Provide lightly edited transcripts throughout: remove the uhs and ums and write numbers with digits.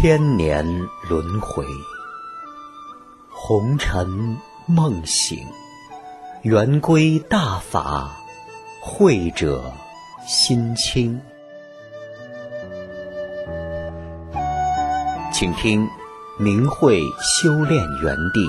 千年轮回，红尘梦醒，圆归大法，慧者心清。请听明慧修炼园地。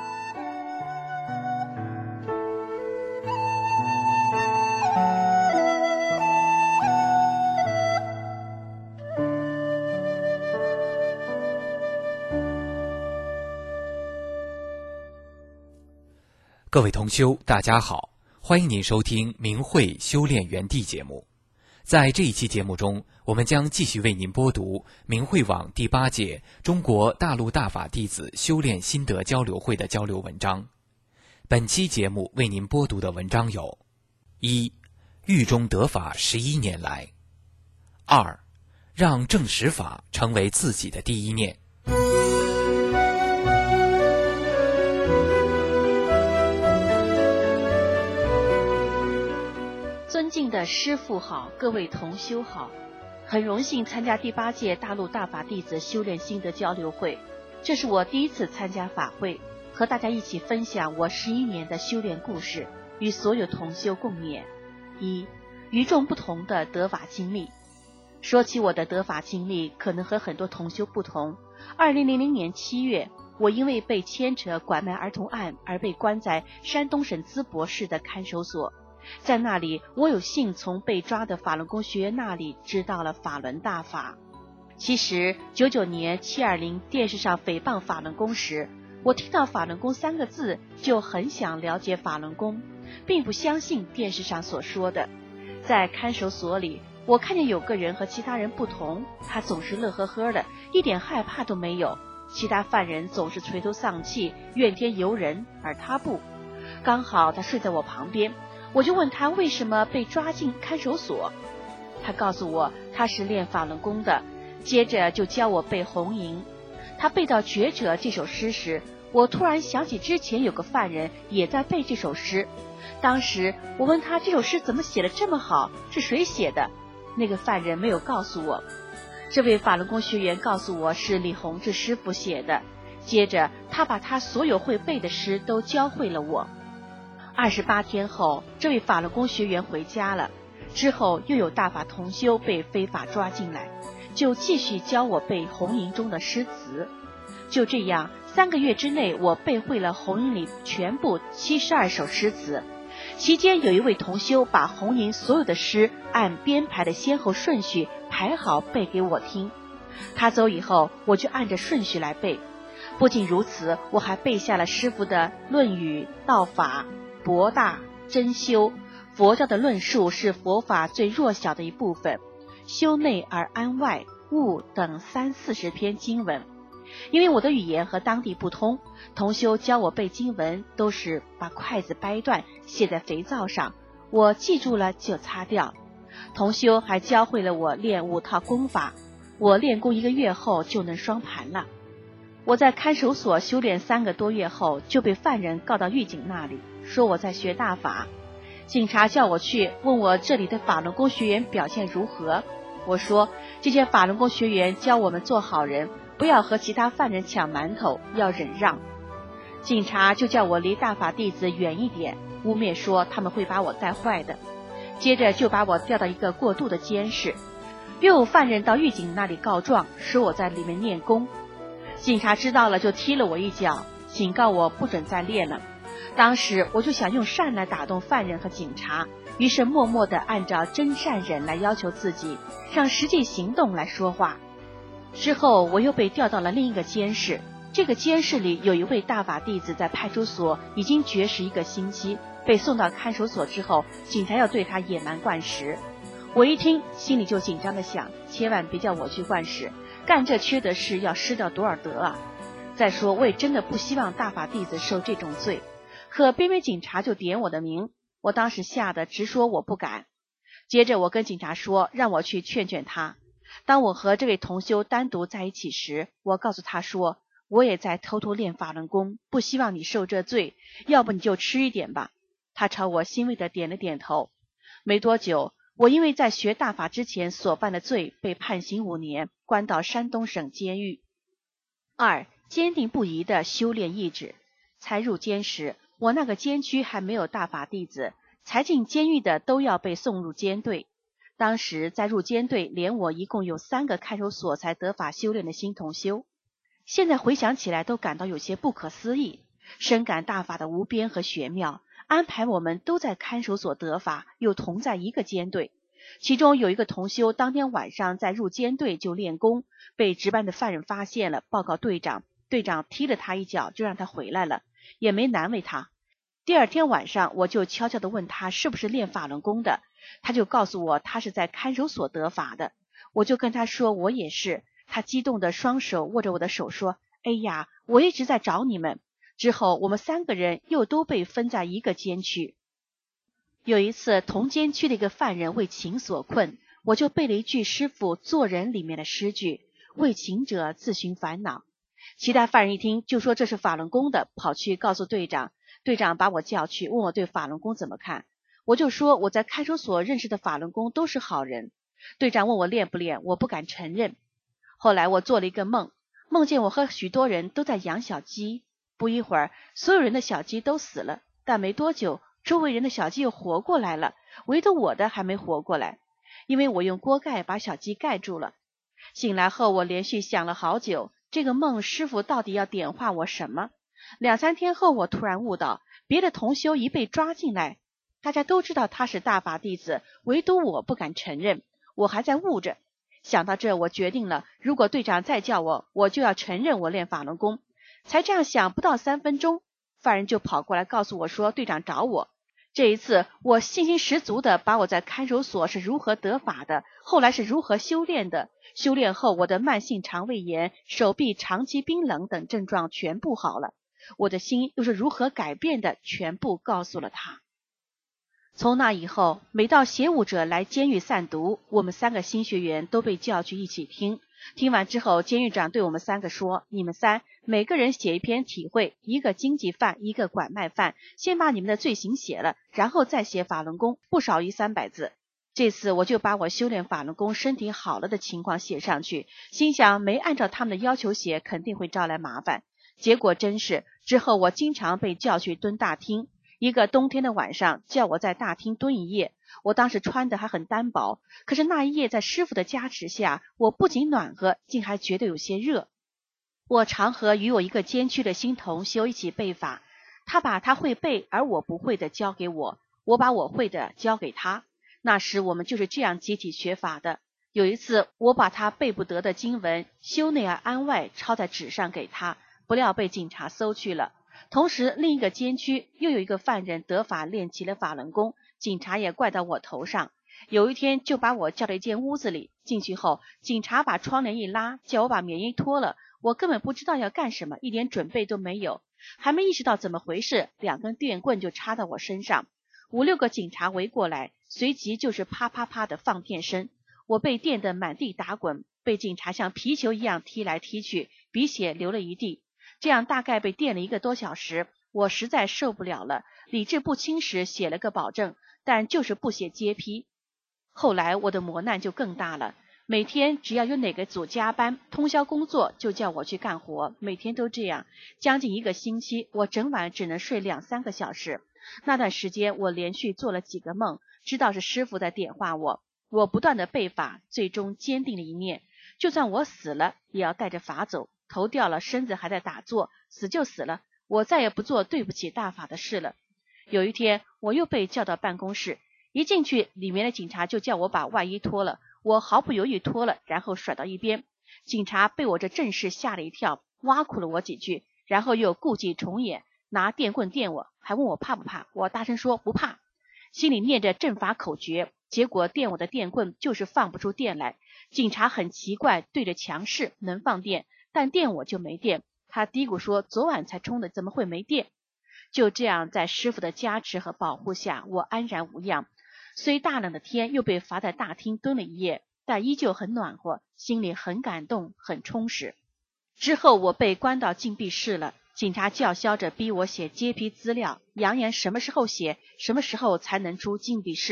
各位同修，大家好，欢迎您收听明慧修炼园地节目。在这一期节目中，我们将继续为您播读明慧网第8届中国大陆大法弟子修炼心得交流会的交流文章。本期节目为您播读的文章有：1. 狱中得法11年来。2. 让正实法成为自己的第一念。 尊敬的师父好，各位同修好，很荣幸参加第8届大陆大法弟子修炼心得交流会，这是我第一次参加法会，和大家一起分享我11年的修炼故事，与所有同修共勉。1. 与众不同的得法经历。说起我的得法经历，可能和很多同修不同。2000年7月，我因为被牵扯拐卖儿童案而被关在山东省淄博市的看守所。在那里，我有幸从被抓的法轮功学员那里知道了法轮大法。其实99年720电视上诽谤法轮功时，我听到法轮功3个字就很想了解法轮功，并不相信电视上所说的。在看守所里，我看见有个人和其他人不同，他总是乐呵呵的，一点害怕都没有。其他犯人总是垂头丧气，怨天尤人，而他不。刚好他睡在我旁边，我就问他为什么被抓进看守所。他告诉我他是练法轮功的，接着就教我背红缨。他背到觉者这首诗时，我突然想起之前有个犯人也在背这首诗。当时我问他这首诗怎么写得这么好，是谁写的？那个犯人没有告诉我。这位法轮功学员告诉我是李洪志师傅写的，接着他把他所有会背的诗都教会了我。28天后，这位法轮功学员回家了。之后又有大法同修被非法抓进来，就继续教我背红缨中的诗词。就这样3个月之内，我背会了红缨里全部72首诗词。期间有一位同修把红缨所有的诗按编排的先后顺序排好背给我听。他走以后，我就按着顺序来背。不仅如此，我还背下了师父的《论语》《道法》博大真修，佛教的论述是佛法最弱小的一部分，修内而安外，悟等30-40篇经文。因为我的语言和当地不通，同修教我背经文都是把筷子掰断写在肥皂上，我记住了就擦掉。同修还教会了我练5套功法，我练功1个月后就能双盘了。我在看守所修炼3个多月后，就被犯人告到狱警那里，说我在学大法。警察叫我去，问我这里的法轮功学员表现如何。我说这些法轮功学员教我们做好人，不要和其他犯人抢馒头，要忍让。警察就叫我离大法弟子远一点，污蔑说他们会把我带坏的。接着就把我调到一个过渡的监室，又有犯人到狱警那里告状，说我在里面练功。警察知道了就踢了我一脚，警告我不准再练了。当时我就想用善来打动犯人和警察，于是默默地按照真善忍来要求自己，让实际行动来说话。之后我又被调到了另一个监室，这个监室里有一位大法弟子在派出所已经绝食1个星期，被送到看守所之后，警察要对他野蛮灌食。我一听心里就紧张地想，千万别叫我去灌食，干这缺德事要失掉多少德啊！再说我也真的不希望大法弟子受这种罪，可偏偏警察就点我的名，我当时吓得直说我不敢。接着我跟警察说让我去劝劝他。当我和这位同修单独在一起时，我告诉他说我也在偷偷练法轮功，不希望你受这罪，要不你就吃一点吧。他朝我欣慰地点了点头。没多久， 我因为在学大法之前所犯的罪，被判刑5年，关到山东省监狱。2. 坚定不移的修炼意志。才入监时，我那个监区还没有大法弟子，才进监狱的都要被送入监队。当时在入监队，连我一共有3个看守所才得法修炼的新同修。现在回想起来都感到有些不可思议，深感大法的无边和玄妙，安排我们都在看守所得法，又同在一个监队。其中有一个同修当天晚上在入监队就练功，被值班的犯人发现了，报告队长，队长踢了他一脚就让他回来了，也没难为他。第2天晚上我就悄悄地问他是不是练法轮功的，他就告诉我他是在看守所得法的。我就跟他说我也是，他激动的双手握着我的手说，哎呀，我一直在找你们。之后我们3个人又都被分在一个监区。有一次同监区的一个犯人为情所困，我就背了一句师父做人里面的诗句，为情者自寻烦恼。其他犯人一听就说这是法轮功的，跑去告诉队长，队长把我叫去问我对法轮功怎么看。我就说我在看守所认识的法轮功都是好人。队长问我练不练，我不敢承认。后来我做了一个梦，梦见我和许多人都在养小鸡，不一会儿所有人的小鸡都死了，但没多久周围人的小鸡又活过来了，唯独我的还没活过来，因为我用锅盖把小鸡盖住了。醒来后我连续想了好久，这个梦师父到底要点化我什么？2、3天后我突然悟到，别的同修一被抓进来，大家都知道他是大法弟子，唯独我不敢承认，我还在悟着。想到这，我决定了，如果队长再叫我，我就要承认我练法轮功。才这样想不到3分钟，犯人就跑过来告诉我说队长找我。这一次我信心十足的把我在看守所是如何得法的，后来是如何修炼的，修炼后我的慢性肠胃炎、手臂长期冰冷等症状全部好了，我的心又是如何改变的，全部告诉了他。从那以后，每到邪物者来监狱散毒，我们3个新学员都被叫去一起听。听完之后，监狱长对我们3个说，你们3每个人写一篇体会，一个经济犯，一个拐卖犯，先把你们的罪行写了，然后再写法轮功，不少于300字。这次我就把我修炼法轮功身体好了的情况写上去，心想没按照他们的要求写肯定会招来麻烦。结果真是，之后我经常被叫去蹲大厅，一个冬天的晚上叫我在大厅蹲一夜，我当时穿的还很单薄，可是那一夜在师父的加持下，我不仅暖和，竟还觉得有些热。我常和与我一个监区的新同修一起背法，他把他会背而我不会的交给我，我把我会的交给他。那时我们就是这样集体学法的。有一次我把他背不得的经文修内而安外抄在纸上给他，不料被警察搜去了。同时另一个监区又有一个犯人得法练起了法轮功，警察也怪到我头上。有一天就把我叫到一间屋子里，进去后警察把窗帘一拉，叫我把棉衣脱了，我根本不知道要干什么，一点准备都没有，还没意识到怎么回事，2根电棍就插到我身上，5、6个警察围过来，随即就是啪啪啪的放电声，我被电得满地打滚，被警察像皮球一样踢来踢去，鼻血流了一地。这样大概被电了1个多小时，我实在受不了了，理智不清时写了个保证，但就是不写揭批。后来我的磨难就更大了，每天只要有哪个组加班通宵工作，就叫我去干活，每天都这样，将近1个星期，我整晚只能睡2、3个小时。那段时间我连续做了几个梦，知道是师父在点化我。我不断的背法，最终坚定了一念，就算我死了也要带着法走，头掉了身子还在打坐，死就死了，我再也不做对不起大法的事了。有一天我又被叫到办公室，一进去里面的警察就叫我把外衣脱了，我毫不犹豫脱了，然后甩到一边。警察被我这阵势吓了一跳，挖苦了我几句，然后又故伎重演，拿电棍电我，还问我怕不怕，我大声说不怕，心里念着阵法口诀，结果电我的电棍就是放不出电来。警察很奇怪，对着墙试能放电，但电我就没电，他嘀咕说昨晚才充的，怎么会没电？就这样在师父的加持和保护下，我安然无恙。虽大冷的天又被罚在大厅蹲了一夜，但依旧很暖和，心里很感动，很充实。之后我被关到禁闭室了，警察叫嚣着逼我写揭批资料，扬言什么时候写，什么时候才能出禁闭室。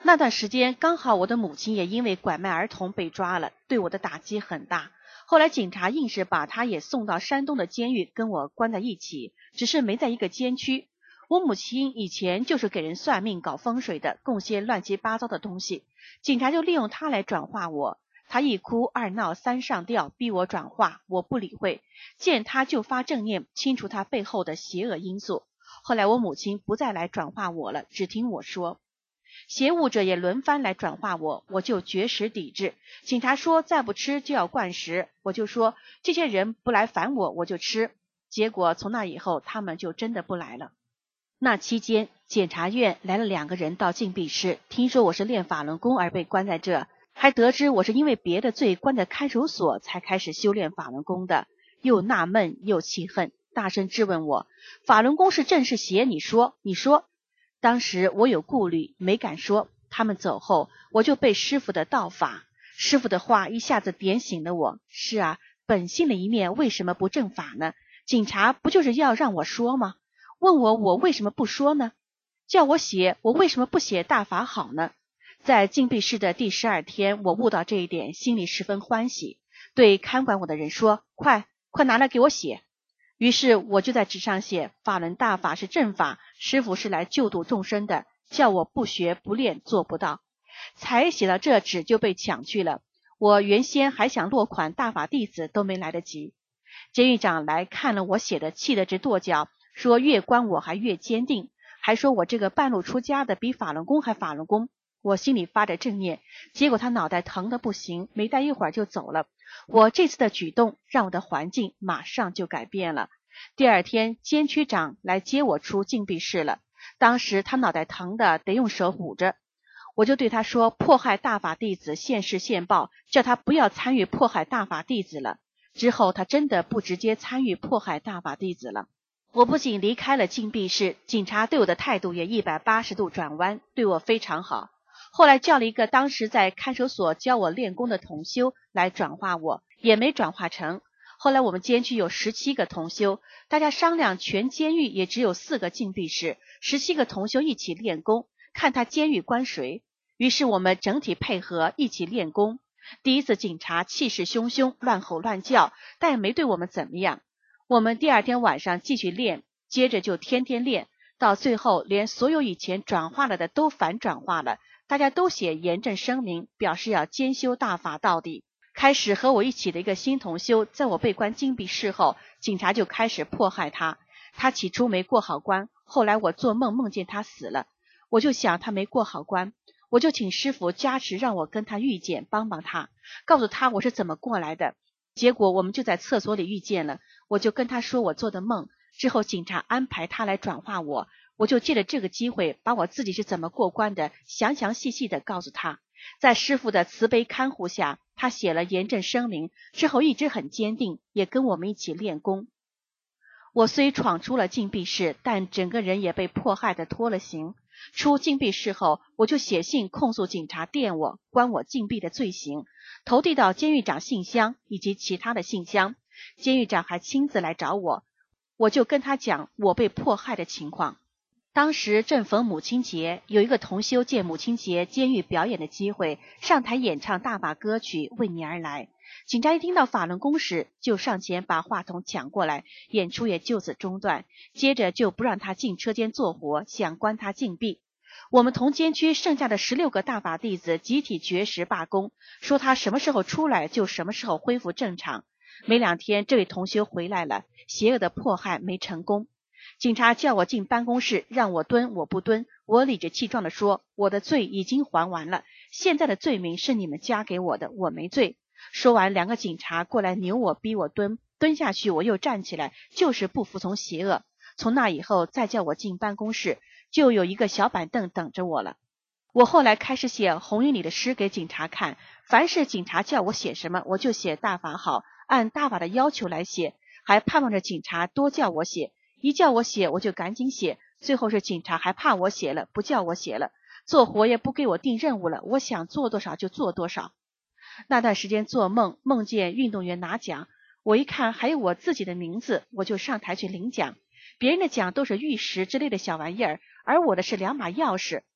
那段时间刚好我的母亲也因为拐卖儿童被抓了，对我的打击很大。后来警察硬是把她也送到山东的监狱跟我关在一起，只是没在一个监区。我母亲以前就是给人算命搞风水的，供些乱七八糟的东西，警察就利用她来转化我。她一哭二闹三上吊，逼我转化，我不理会，见她就发正念，清除她背后的邪恶因素。后来我母亲不再来转化我了，只听我说。邪物者也轮番来转化我，我就绝食抵制。警察说再不吃就要灌食，我就说这些人不来烦我，我就吃。结果从那以后他们就真的不来了。那期间检察院来了2个人到禁闭室，听说我是练法轮功而被关在这，还得知我是因为别的罪关在看守所才开始修炼法轮功的，又纳闷又气恨，大声质问我，法轮功是正是邪，你说。当时我有顾虑，没敢说。他们走后，我就背师父的道法，师父的话一下子点醒了我。是啊，本性的一面为什么不正法呢？警察不就是要让我说吗？问我为什么不说呢？叫我写，我为什么不写大法好呢？在禁闭室的第12天，我悟到这一点，心里十分欢喜，对看管我的人说，快拿来给我写。于是我就在纸上写，法轮大法是正法，师父是来救度众生的，叫我不学不练做不到。才写到这纸就被抢去了，我原先还想落款大法弟子都没来得及。监狱长来看了我写的，气得直跺脚，说越关我还越坚定，还说我这个半路出家的比法轮功还法轮功。我心里发着正念，结果他脑袋疼得不行，没待一会儿就走了。我这次的举动让我的环境马上就改变了。第2天监区长来接我出禁闭室了，当时他脑袋疼的得用手捂着，我就对他说，迫害大法弟子现世现报，叫他不要参与迫害大法弟子了。之后他真的不直接参与迫害大法弟子了。我不仅离开了禁闭室，警察对我的态度也180度转弯，对我非常好。后来叫了一个当时在看守所教我练功的同修来转化我，也没转化成。后来我们监区有17个同修，大家商量全监狱也只有4个禁闭室，17个同修一起练功，看他监狱关谁。于是我们整体配合一起练功。第一次警察气势汹汹，乱吼乱叫，但也没对我们怎么样。我们第2天晚上继续练，接着就天天练，到最后连所有以前转化了的都反转化了，大家都写严正声明，表示要兼修大法到底。开始和我一起的一个新同修，在我被关禁闭室后，警察就开始迫害他。他起初没过好关，后来我做梦梦见他死了，我就想他没过好关，我就请师父加持，让我跟他遇见，帮帮他，告诉他我是怎么过来的。结果我们就在厕所里遇见了，我就跟他说我做的梦。之后警察安排他来转化我，我就借着这个机会把我自己是怎么过关的详详细细的告诉他。在师父的慈悲看护下，他写了严正声明，之后一直很坚定，也跟我们一起练功。我虽闯出了禁闭室，但整个人也被迫害的脱了形。出禁闭室后，我就写信控诉警察电我，关我禁闭的罪行，投递到监狱长信箱以及其他的信箱。监狱长还亲自来找我，我就跟他讲我被迫害的情况。当时正逢母亲节，有一个同修借母亲节监狱表演的机会，上台演唱大法歌曲《为你而来》。警察一听到法轮功时，就上前把话筒抢过来，演出也就此中断，接着就不让他进车间做活，想关他禁闭。我们同监区剩下的16个大法弟子集体绝食罢工，说他什么时候出来就什么时候恢复正常。没2天，这位同修回来了，邪恶的迫害没成功。警察叫我进办公室，让我蹲，我不蹲。我理直气壮地说，我的罪已经还完了，现在的罪名是你们加给我的，我没罪。说完，2个警察过来扭我，逼我蹲，蹲下去我又站起来，就是不服从邪恶。从那以后再叫我进办公室，就有一个小板凳等着我了。我后来开始写红云里的诗给警察看，凡是警察叫我写什么，我就写大法好，按大法的要求来写，还盼望着警察多叫我写，一叫我写我就赶紧写，最后是警察还怕我写了，不叫我写了，做活也不给我定任务了，我想做多少就做多少。那段时间做梦，梦见运动员拿奖，我一看还有我自己的名字，我就上台去领奖。别人的奖都是玉石之类的小玩意儿，而我的是2把钥匙。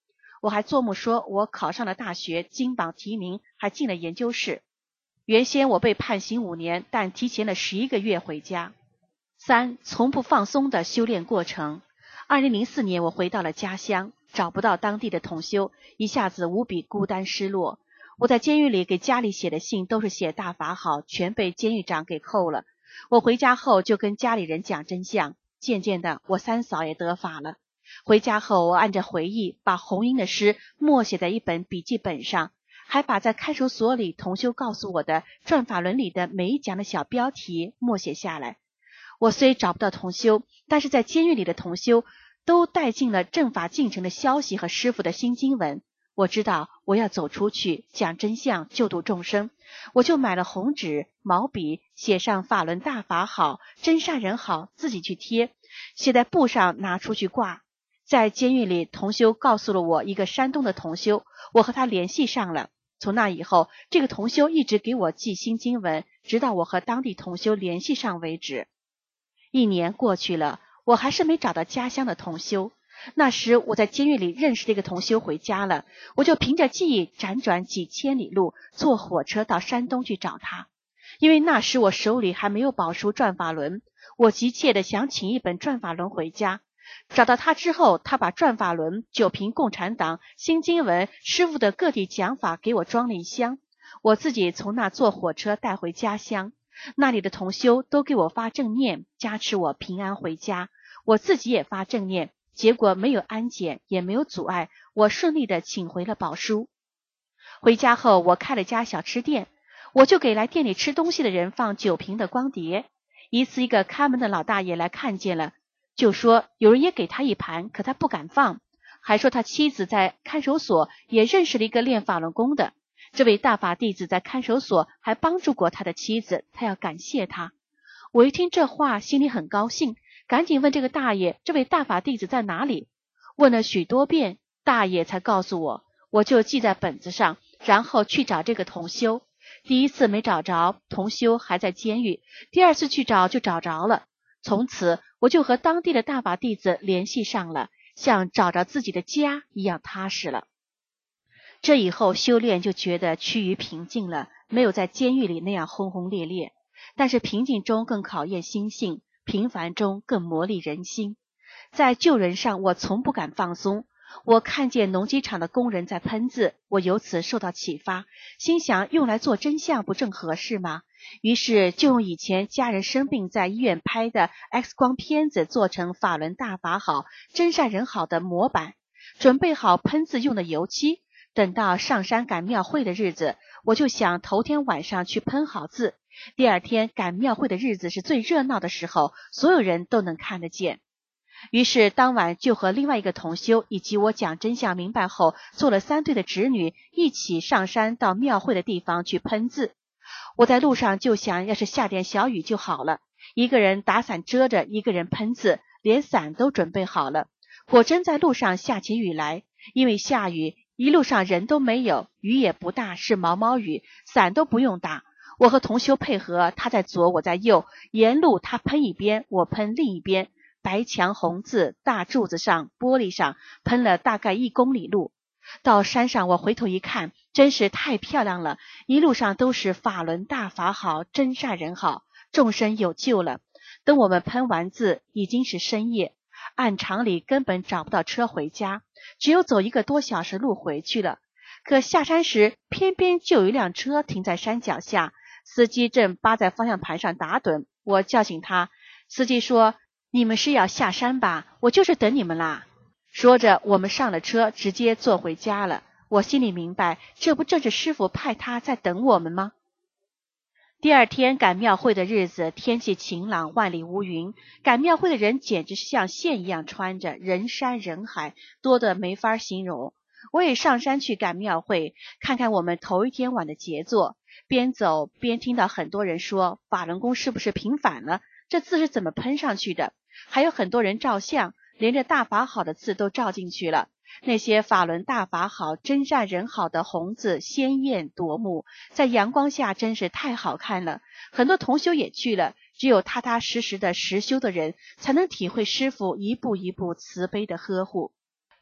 我还做梦说我考上了大学，金榜题名，还进了研究室。原先我被判刑5年，但提前了11个月回家。3. 从不放松的修炼过程。2004年我回到了家乡，找不到当地的同修，一下子无比孤单失落。我在监狱里给家里写的信都是写大法好，全被监狱长给扣了。我回家后就跟家里人讲真相，渐渐的我三嫂也得法了。回家后我按着回忆，把红英的诗默写在一本笔记本上，还把在看守所里同修告诉我的转法轮里的每一讲的小标题默写下来。我虽找不到同修，但是在监狱里的同修都带进了正法进程的消息和师父的新经文。我知道我要走出去，讲真相，救度众生。我就买了红纸、毛笔，写上法轮大法好，真善人好，自己去贴，写在布上拿出去挂。在监狱里，同修告诉了我一个山东的同修，我和他联系上了。从那以后，这个同修一直给我寄新经文，直到我和当地同修联系上为止。1年过去了，我还是没找到家乡的同修。那时我在监狱里认识这个同修回家了，我就凭着记忆辗转几千里路，坐火车到山东去找他。因为那时我手里还没有宝书转法轮，我急切的想请一本转法轮回家。找到他之后，他把转法轮、九品共产党、新经文、师父的各地讲法给我装了一箱，我自己从那坐火车带回家乡。那里的同修都给我发正念，加持我平安回家。我自己也发正念，结果没有安检，也没有阻碍，我顺利的请回了宝书。回家后，我开了家小吃店，我就给来店里吃东西的人放酒瓶的光碟。一次，一个看门的老大爷来看见了，就说有人也给他一盘，可他不敢放，还说他妻子在看守所也认识了一个练法轮功的，这位大法弟子在看守所还帮助过他的妻子，他要感谢他。我一听这话，心里很高兴，赶紧问这个大爷，这位大法弟子在哪里？问了许多遍，大爷才告诉我，我就记在本子上，然后去找这个同修。第一次没找着，同修还在监狱，第二次去找就找着了。从此我就和当地的大法弟子联系上了，像找着自己的家一样踏实了。这以后修炼就觉得趋于平静了，没有在监狱里那样轰轰烈烈，但是平静中更考验心性，平凡中更磨砺人心。在救人上我从不敢放松，我看见农机厂的工人在喷字，我由此受到启发，心想用来做真相不正合适吗？于是就用以前家人生病在医院拍的 X 光片子做成法轮大法好，真善人好的模板，准备好喷字用的油漆。等到上山赶庙会的日子，我就想头天晚上去喷好字，第二天赶庙会的日子是最热闹的时候，所有人都能看得见。于是当晚就和另外一个同修以及我讲真相明白后做了3对的侄女一起上山到庙会的地方去喷字。我在路上就想，要是下点小雨就好了，一个人打伞遮着，一个人喷字，连伞都准备好了。果真在路上下起雨来，因为下雨一路上人都没有，雨也不大，是毛毛雨，伞都不用打。我和同修配合，他在左我在右，沿路他喷一边，我喷另一边，白墙红字，大柱子上玻璃上喷了大概1公里路。到山上我回头一看，真是太漂亮了，一路上都是法轮大法好，真善人好，众生有救了。等我们喷完字已经是深夜，按常理根本找不到车回家，只有走1个多小时路回去了。可下山时偏偏就有一辆车停在山脚下，司机正扒在方向盘上打盹，我叫醒他，司机说，你们是要下山吧，我就是等你们啦。说着我们上了车，直接坐回家了。我心里明白，这不正是师父派他在等我们吗？第二天赶庙会的日子，天气晴朗，万里无云，赶庙会的人简直是像线一样穿着，人山人海，多得没法形容。我也上山去赶庙会，看看我们头一天晚的杰作，边走边听到很多人说，法轮功是不是平反了？这字是怎么喷上去的？还有很多人照相，连着大法好的字都照进去了。那些法轮大法好，真善人好的红字鲜艳夺目，在阳光下真是太好看了。很多同修也去了，只有踏踏实实的实修的人才能体会师父一步一步慈悲的呵护。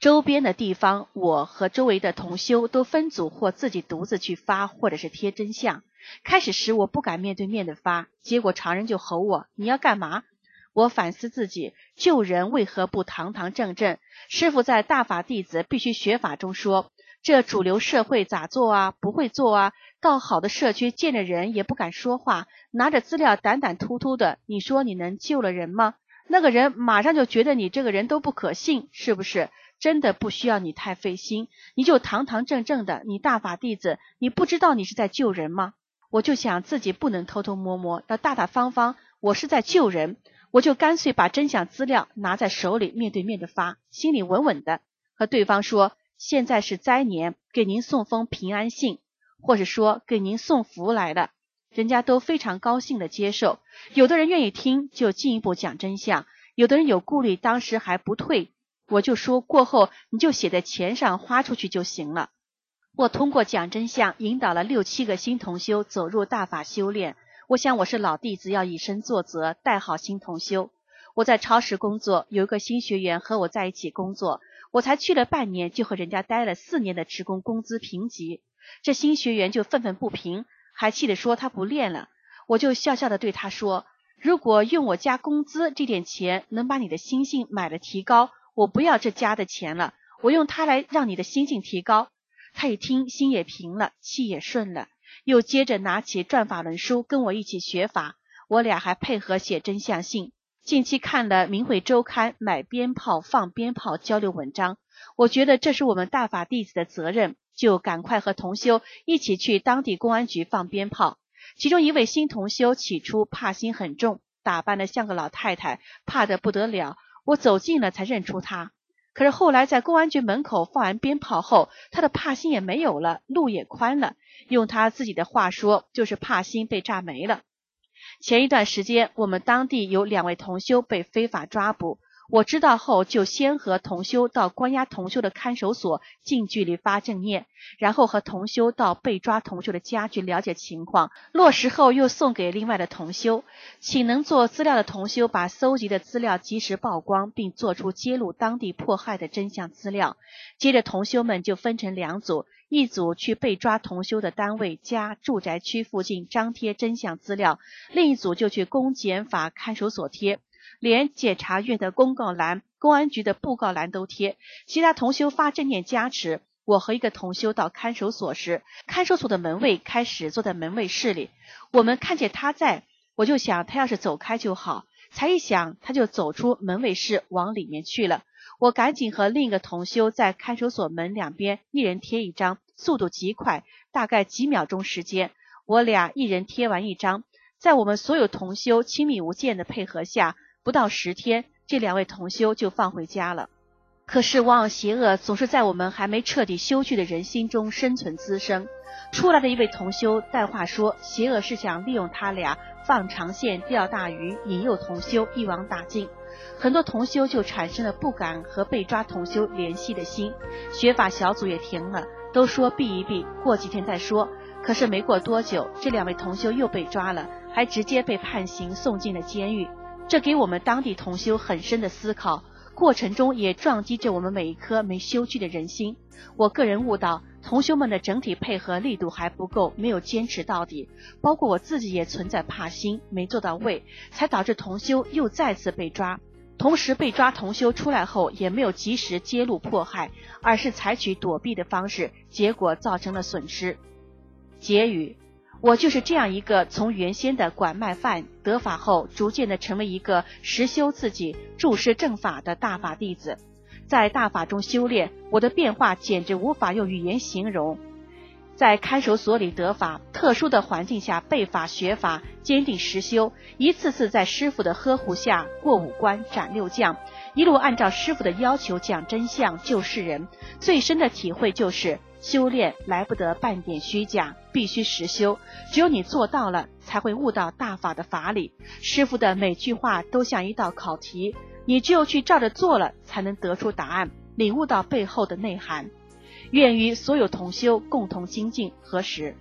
周边的地方，我和周围的同修都分组或自己独自去发，或者是贴真相。开始时我不敢面对面的发，结果常人就吼我，你要干嘛？我反思自己，救人为何不堂堂正正？师父在大法弟子必须学法中说，这主流社会咋做啊？不会做啊，到好的社区见着人也不敢说话，拿着资料胆胆突突的，你说你能救了人吗？那个人马上就觉得你这个人都不可信，是不是？真的不需要你太费心，你就堂堂正正的，你大法弟子，你不知道你是在救人吗？我就想自己不能偷偷摸摸，要大大方方，我是在救人，我就干脆把真相资料拿在手里，面对面的发，心里稳稳的和对方说，现在是灾年，给您送封平安信，或是说给您送福来了，人家都非常高兴的接受。有的人愿意听，就进一步讲真相，有的人有顾虑，当时还不退，我就说过后你就写在钱上花出去就行了。我通过讲真相引导了6、7个新同修走入大法修炼，我想我是老弟子，要以身作则，带好新同修。我在超市工作，有一个新学员和我在一起工作，我才去了半年，就和人家待了4年的职工工资平级。这新学员就愤愤不平，还气得说他不练了。我就笑笑的对他说，如果用我加工资这点钱能把你的心性买了提高，我不要这加的钱了，我用它来让你的心性提高。他一听，心也平了，气也顺了，又接着拿起转法轮书跟我一起学法，我俩还配合写真相信。近期看了明慧周刊买鞭炮放鞭炮交流文章，我觉得这是我们大法弟子的责任，就赶快和同修一起去当地公安局放鞭炮。其中一位新同修起初怕心很重，打扮得像个老太太，怕得不得了，我走近了才认出他。可是后来在公安局门口放完鞭炮后，他的怕心也没有了，路也宽了，用他自己的话说，就是怕心被炸没了。前一段时间我们当地有2位同修被非法抓捕，我知道后就先和同修到关押同修的看守所近距离发正念，然后和同修到被抓同修的家去了解情况，落实后又送给另外的同修，请能做资料的同修把搜集的资料及时曝光，并做出揭露当地迫害的真相资料。接着同修们就分成2组，一组去被抓同修的单位家住宅区附近张贴真相资料，另一组就去公检法看守所贴，连检察院的公告栏、公安局的布告栏都贴。其他同修发正念加持。我和一个同修到看守所时，看守所的门卫开始坐在门卫室里，我们看见他在，我就想他要是走开就好，才一想他就走出门卫室往里面去了。我赶紧和另一个同修在看守所门2边一人贴1张，速度极快，大概几秒钟时间，我俩一人贴完1张。在我们所有同修亲密无间的配合下，不到10天，这2位同修就放回家了。可是往往邪恶总是在我们还没彻底修去的人心中生存滋生。出来的一位同修带话说，邪恶是想利用他俩放长线钓大鱼，引诱同修一网打尽。很多同修就产生了不敢和被抓同修联系的心，学法小组也停了，都说避一避，过几天再说。可是没过多久，这2位同修又被抓了，还直接被判刑送进了监狱。这给我们当地同修很深的思考，过程中也撞击着我们每一颗没修去的人心。我个人悟到，同修们的整体配合力度还不够，没有坚持到底，包括我自己也存在怕心，没做到位，才导致同修又再次被抓。同时被抓同修出来后也没有及时揭露迫害，而是采取躲避的方式，结果造成了损失。结语，我就是这样一个从原先的拐卖犯得法后逐渐的成为一个实修自己注释正法的大法弟子。在大法中修炼，我的变化简直无法用语言形容。在看守所里得法，特殊的环境下背法学法，坚定实修，一次次在师父的呵护下过5关斩6将，一路按照师父的要求讲真相救世人。最深的体会就是修炼来不得半点虚假，必须实修，只有你做到了，才会悟到大法的法理。师父的每句话都像一道考题，你只有去照着做了，才能得出答案，领悟到背后的内涵。愿与所有同修共同精进合十。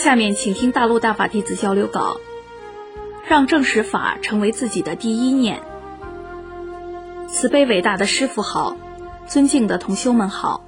下面请听大陆大法弟子交流稿，让正实法成为自己的第一念。慈悲伟大的师父好，尊敬的同修们好。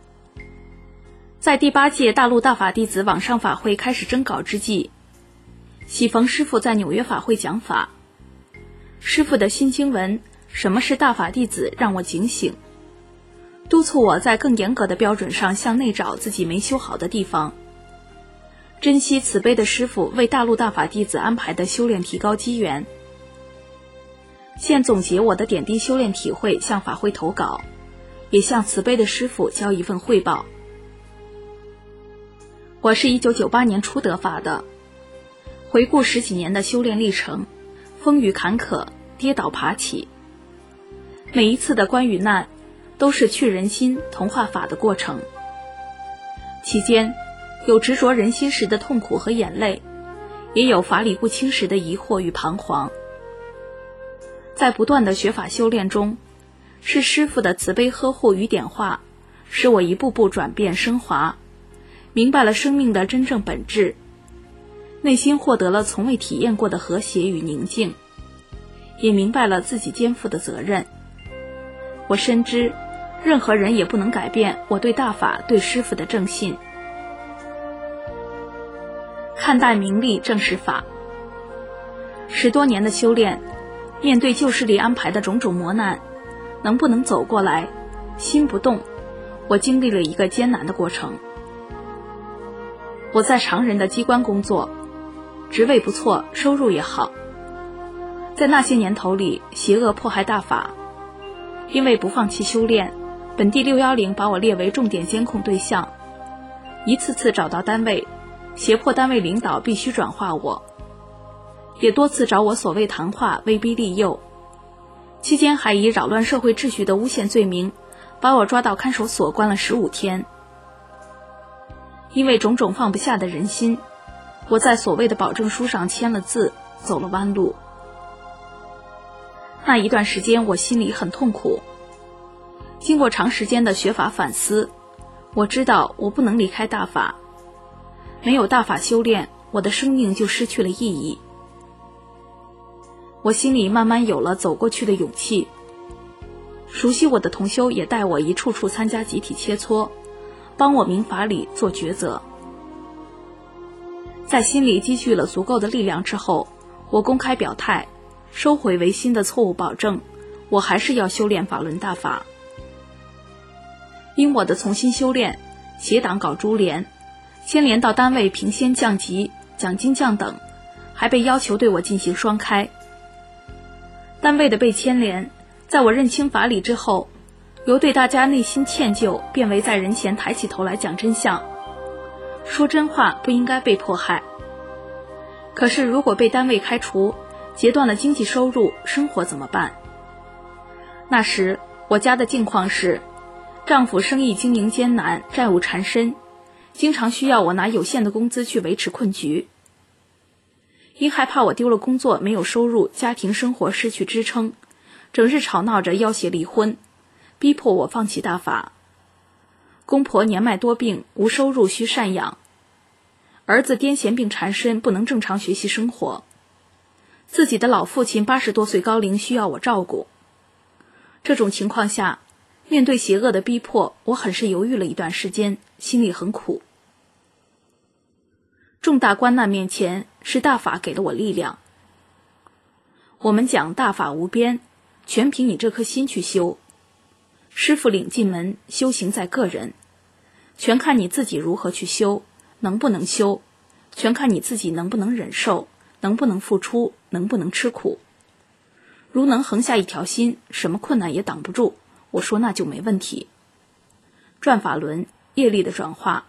在第8届大陆大法弟子网上法会开始征稿之际，喜逢师父在纽约法会讲法，师父的新经文什么是大法弟子让我警醒，督促我在更严格的标准上向内找自己没修好的地方，珍惜慈悲的师父为大陆大法弟子安排的修炼提高机缘。现总结我的点滴修炼体会，向法会投稿，也向慈悲的师父交一份汇报。我是1998年初得法的，回顾10几年的修炼历程，风雨坎坷，跌倒爬起，每一次的关与难都是去人心同化法的过程，期间有执着人心时的痛苦和眼泪，也有法理不清时的疑惑与彷徨。在不断的学法修炼中，是师父的慈悲呵护与点化，使我一步步转变升华，明白了生命的真正本质，内心获得了从未体验过的和谐与宁静，也明白了自己肩负的责任。我深知任何人也不能改变我对大法对师父的正信。看待名利正实法，10多年的修炼，面对旧势力安排的种种磨难，能不能走过来，心不动，我经历了一个艰难的过程。我在常人的机关工作，职位不错，收入也好。在那些年头里，邪恶迫害大法，因为不放弃修炼，本地610把我列为重点监控对象，一次次找到单位，胁迫单位领导必须转化我，也多次找我所谓谈话，威逼利诱，期间还以扰乱社会秩序的诬陷罪名，把我抓到看守所关了15天。因为种种放不下的人心，我在所谓的保证书上签了字，走了弯路。那一段时间我心里很痛苦，经过长时间的学法反思，我知道我不能离开大法，没有大法修炼，我的生命就失去了意义。我心里慢慢有了走过去的勇气，熟悉我的同修也带我一处处参加集体切磋，帮我明法理做抉择。在心里积聚了足够的力量之后，我公开表态，收回违心的错误保证，我还是要修炼法轮大法。因我的重新修炼，结党搞株连，牵连到单位评先降级、奖金降等，还被要求对我进行双开。单位的被牵连，在我认清法理之后，由对大家内心歉疚变为在人前抬起头来讲真相，说真话不应该被迫害。可是如果被单位开除，截断了经济收入，生活怎么办？那时我家的境况是，丈夫生意经营艰难，债务缠身，经常需要我拿有限的工资去维持困局。因害怕我丢了工作，没有收入，家庭生活失去支撑，整日吵闹着要挟离婚，逼迫我放弃大法。公婆年迈多病，无收入需赡养，儿子癫痫病缠身，不能正常学习生活，自己的老父亲80多岁高龄需要我照顾。这种情况下，面对邪恶的逼迫，我很是犹豫了一段时间，心里很苦。重大关难面前，是大法给了我力量。我们讲大法无边，全凭你这颗心去修。师父领进门，修行在个人，全看你自己如何去修，能不能修，全看你自己能不能忍受，能不能付出，能不能吃苦。如能横下一条心，什么困难也挡不住，我说那就没问题。转法轮，业力的转化，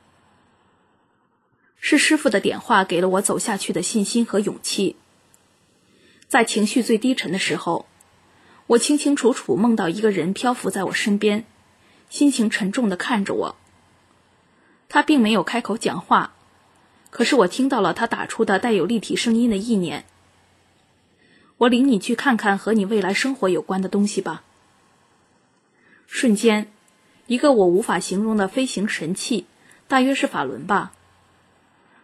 是师父的点化给了我走下去的信心和勇气。在情绪最低沉的时候，我清清楚楚梦到一个人漂浮在我身边，心情沉重地看着我。他并没有开口讲话，可是我听到了他打出的带有立体声音的意念：我领你去看看和你未来生活有关的东西吧。瞬间，一个我无法形容的飞行神器，大约是法轮吧，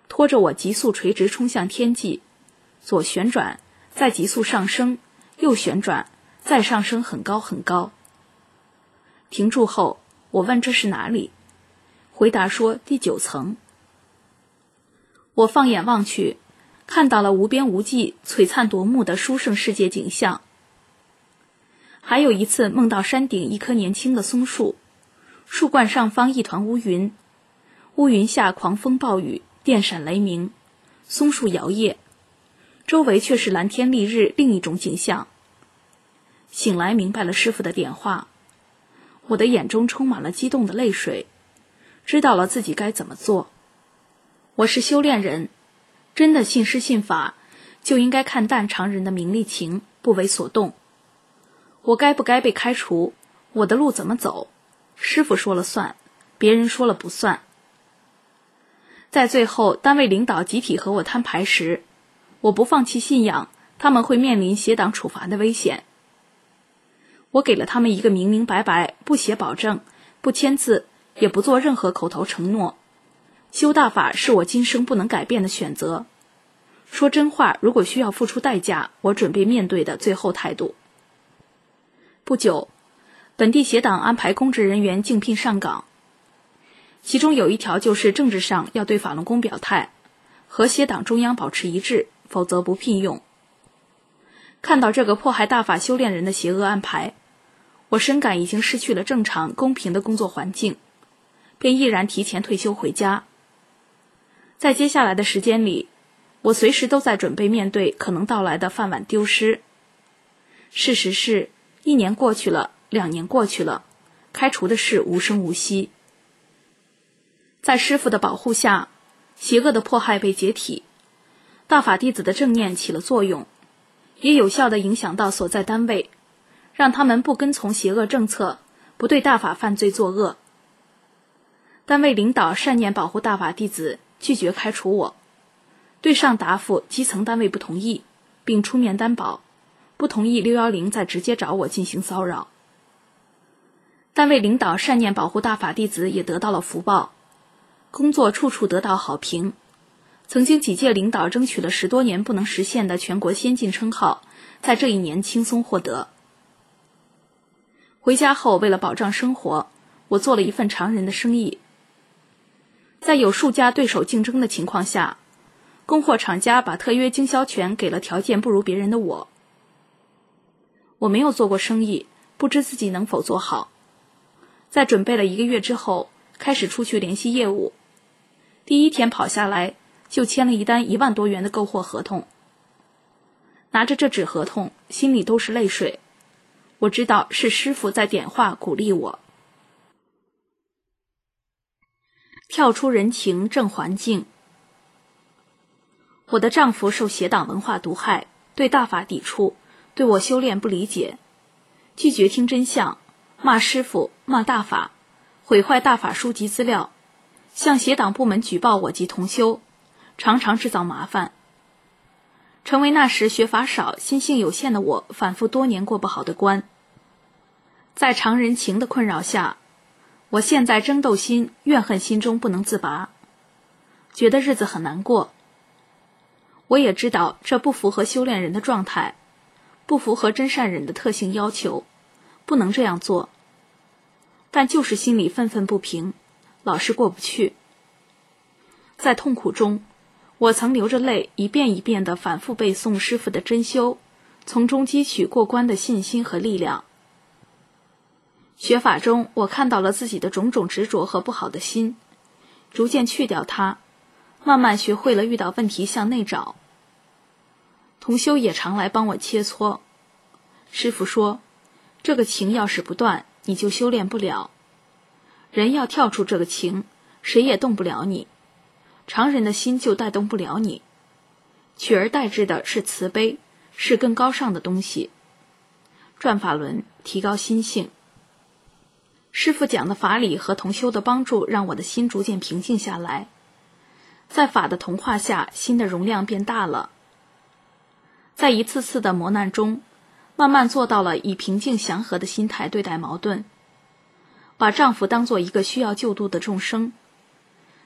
拖着我急速垂直冲向天际，左旋转，再急速上升，右旋转，再上升很高很高。停住后，我问这是哪里？回答说第9层。我放眼望去，看到了无边无际、璀璨夺目的殊胜世界景象。还有一次梦到山顶一棵年轻的松树，树冠上方一团乌云，乌云下狂风暴雨，电闪雷鸣，松树摇曳，周围却是蓝天丽日，另一种景象。醒来明白了师父的点化，我的眼中充满了激动的泪水，知道了自己该怎么做。我是修炼人，真的信师信法，就应该看淡常人的名利情，不为所动。我该不该被开除？我的路怎么走？师父说了算，别人说了不算。在最后单位领导集体和我摊牌时，我不放弃信仰，他们会面临邪党处罚的危险。我给了他们一个明明白白，不写保证，不签字，也不做任何口头承诺。修大法是我今生不能改变的选择。说真话，如果需要付出代价，我准备面对的最后态度。不久，本地邪党安排公职人员竞聘上岗，其中有一条就是政治上要对法轮功表态，和邪党中央保持一致，否则不聘用。看到这个迫害大法修炼人的邪恶安排，我深感已经失去了正常公平的工作环境，便毅然提前退休回家。在接下来的时间里，我随时都在准备面对可能到来的饭碗丢失。事实是，1年过去了，2年过去了，开除的事无声无息。在师父的保护下，邪恶的迫害被解体，大法弟子的正念起了作用，也有效地影响到所在单位，让他们不跟从邪恶政策，不对大法犯罪作恶。单位领导善念保护大法弟子，拒绝开除我。对上答复基层单位不同意，并出面担保，不同意610再直接找我进行骚扰。单位领导善念保护大法弟子也得到了福报，工作处处得到好评。曾经几届领导争取了10多年不能实现的全国先进称号，在这一年轻松获得。回家后，为了保障生活，我做了一份常人的生意。在有数家对手竞争的情况下，供货厂家把特约经销权给了条件不如别人的我。我没有做过生意，不知自己能否做好。在准备了1个月之后，开始出去联系业务。第1天跑下来，就签了一单1万多元的购货合同。拿着这纸合同，心里都是泪水。我知道是师父在点化鼓励我。跳出人情正环境。我的丈夫受邪党文化毒害，对大法抵触，对我修炼不理解，拒绝听真相，骂师父，骂大法，毁坏大法书籍资料，向邪党部门举报我及同修，常常制造麻烦。成为那时学法少、心性有限的我，反复多年过不好的关。在常人情的困扰下，我陷在争斗心、怨恨心中不能自拔，觉得日子很难过。我也知道这不符合修炼人的状态，不符合真善忍的特性要求，不能这样做。但就是心里愤愤不平，老是过不去。在痛苦中，我曾流着泪一遍一遍地反复背诵师父的真修，从中汲取过关的信心和力量。学法中，我看到了自己的种种执着和不好的心，逐渐去掉它，慢慢学会了遇到问题向内找。同修也常来帮我切磋。师父说，这个情要是不断，你就修炼不了。人要跳出这个情，谁也动不了你，常人的心就带动不了你。取而代之的是慈悲，是更高尚的东西。转法轮，提高心性。师父讲的法理和同修的帮助，让我的心逐渐平静下来。在法的同化下，心的容量变大了。在一次次的磨难中，慢慢做到了以平静祥和的心态对待矛盾，把丈夫当作一个需要救度的众生。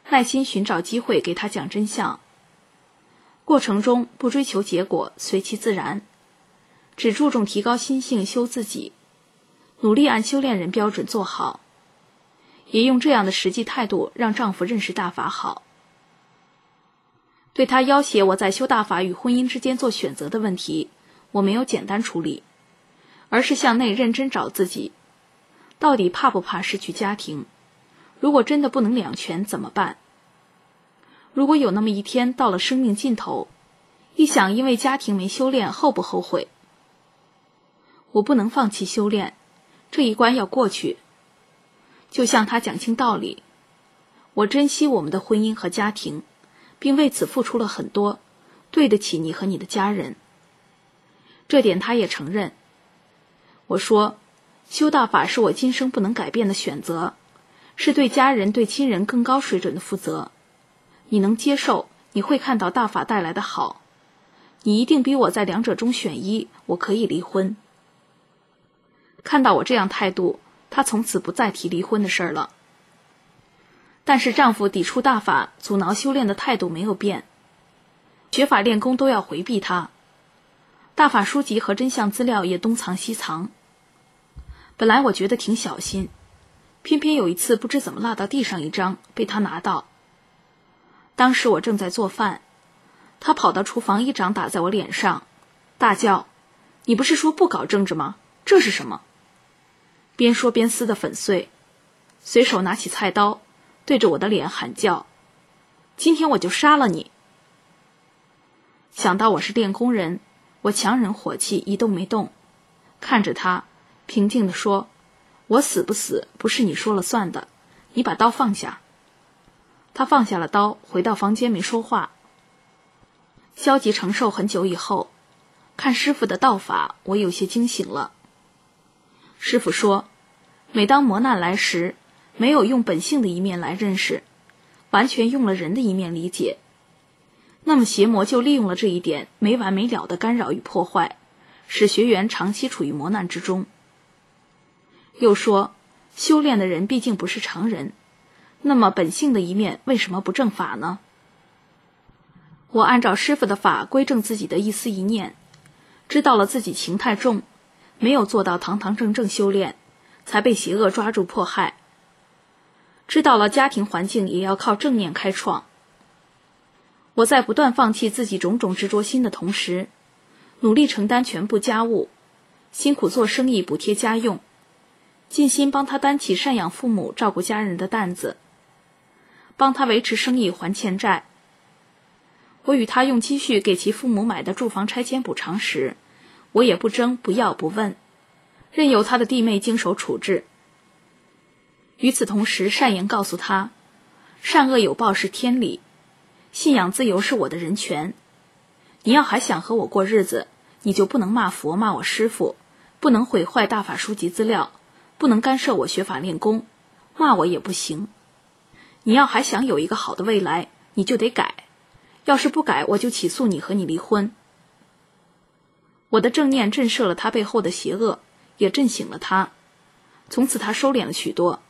耐心寻找机会给他讲真相。过程中不追求结果，随其自然，只注重提高心性，修自己，努力按修炼人标准做好，也用这样的实际态度让丈夫认识大法好。对他要挟我在修大法与婚姻之间做选择的问题，我没有简单处理，而是向内认真找自己，到底怕不怕失去家庭？如果真的不能两全怎么办？如果有那么一天到了生命尽头，一想因为家庭没修炼，后不后悔？我不能放弃修炼，这一关要过去。就向他讲清道理，我珍惜我们的婚姻和家庭，并为此付出了很多，对得起你和你的家人。这点他也承认。我说，修大法是我今生不能改变的选择，是对家人对亲人更高水准的负责。你能接受，你会看到大法带来的好，你一定比我在两者中选一，我可以离婚。看到我这样态度，她从此不再提离婚的事儿了。但是丈夫抵触大法，阻挠修炼的态度没有变，学法练功都要回避她，大法书籍和真相资料也东藏西藏。本来我觉得挺小心，偏偏有一次不知怎么落到地上一张，被他拿到。当时我正在做饭，他跑到厨房，一掌打在我脸上，大叫：“你不是说不搞政治吗？这是什么？”边说边撕得粉碎，随手拿起菜刀，对着我的脸喊叫：“今天我就杀了你！”想到我是练功人，我强忍火气，一动没动，看着他，平静地说：“我死不死，不是你说了算的，你把刀放下。”他放下了刀，回到房间没说话。消极承受很久以后，看师父的道法，我有些惊醒了。师父说，每当磨难来时，没有用本性的一面来认识，完全用了人的一面理解，那么邪魔就利用了这一点，没完没了的干扰与破坏，使学员长期处于磨难之中。又说，修炼的人毕竟不是常人，那么本性的一面为什么不正法呢？我按照师父的法归正自己的一思一念，知道了自己情太重，没有做到堂堂正正修炼，才被邪恶抓住迫害。知道了家庭环境也要靠正念开创。我在不断放弃自己种种执着心的同时，努力承担全部家务，辛苦做生意补贴家用，尽心帮他担起赡养父母照顾家人的担子，帮他维持生意还欠债。我与他用积蓄给其父母买的住房拆迁补偿时，我也不争不要不问，任由他的弟妹经手处置。与此同时，善言告诉他，善恶有报是天理，信仰自由是我的人权。你要还想和我过日子，你就不能骂佛骂我师父，不能毁坏大法书籍资料，不能干涉我学法练功，骂我也不行。你要还想有一个好的未来，你就得改，要是不改，我就起诉你和你离婚。我的正念震慑了他背后的邪恶，也震醒了他，从此他收敛了许多。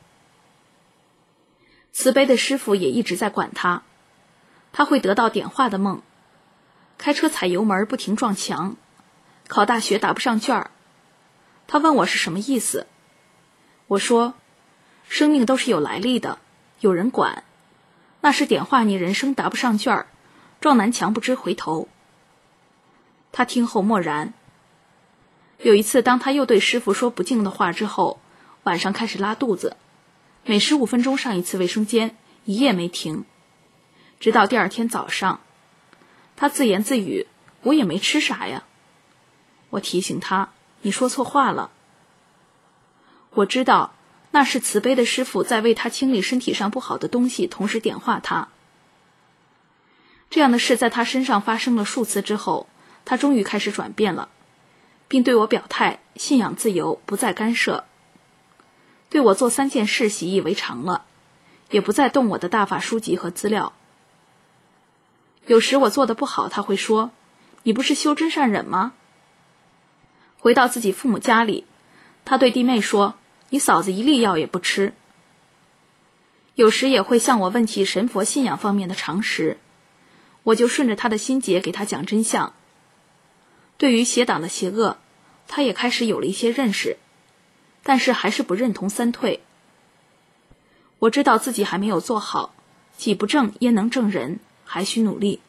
慈悲的师父也一直在管他，他会得到点化的梦，开车踩油门不停撞墙，考大学答不上卷儿。他问我是什么意思，我说，生命都是有来历的，有人管，那是点化你人生答不上卷儿，撞南墙不知回头。他听后默然。有一次，当他又对师父说不敬的话之后，晚上开始拉肚子，每15分钟上一次卫生间，一夜没停，直到第二天早上。他自言自语，我也没吃啥呀。我提醒他，你说错话了。我知道，那是慈悲的师父在为他清理身体上不好的东西，同时点化他。这样的事在他身上发生了数次之后，他终于开始转变了，并对我表态，信仰自由，不再干涉。对我做3件事习以为常了，也不再动我的大法书籍和资料。有时我做得不好，他会说，你不是修真善忍吗？回到自己父母家里，他对弟妹说，你嫂子一粒药也不吃。 有时也会向我问起神佛信仰方面的常识，我就顺着他的心结给他讲真相。对于邪党的邪恶，他也开始有了一些认识，但是还是不认同三退。我知道自己还没有做好，己不正焉能正人，还需努力。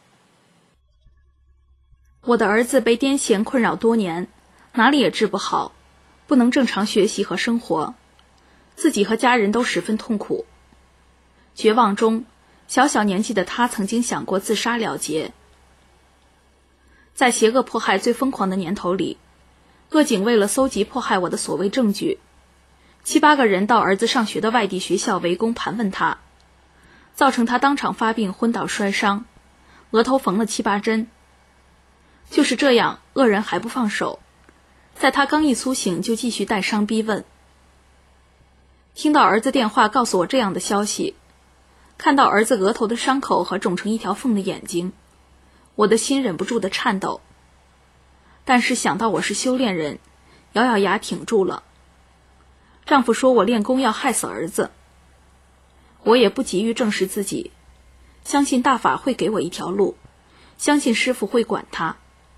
我的儿子被癫痫困扰多年，哪里也治不好，不能正常学习和生活，自己和家人都十分痛苦。绝望中，小小年纪的他曾经想过自杀了结。在邪恶迫害最疯狂的年头里，恶警为了搜集迫害我的所谓证据，7、8个人到儿子上学的外地学校围攻盘问他，造成他当场发病昏倒摔伤，额头缝了7、8针。就是这样，恶人还不放手，在他刚一苏醒就继续带伤逼问。听到儿子电话告诉我这样的消息，看到儿子额头的伤口和肿成一条缝的眼睛，我的心忍不住的颤抖。但是想到我是修炼人，咬咬牙挺住了。丈夫说我练功要害死儿子，我也不急于证实自己，相信大法会给我一条路，相信师父会管他。